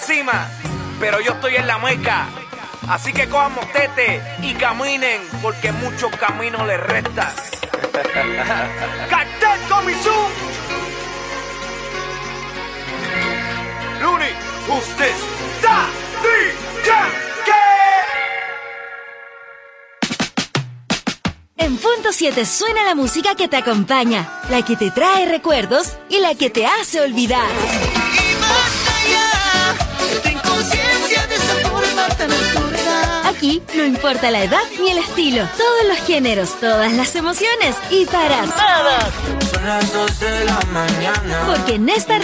encima, pero yo estoy en la mueca. Así que cojan motete y caminen, porque mucho camino les resta. ¡Cartel Comisú! Luni, usted está En Punto 7 suena la música que te acompaña, la que te trae recuerdos y la que te hace olvidar. Y basta ya, ten conciencia de esa forma tan absurda. Aquí no importa la edad ni el estilo, todos los géneros, todas las emociones y para todos. Son las 2 de la mañana. Porque en esta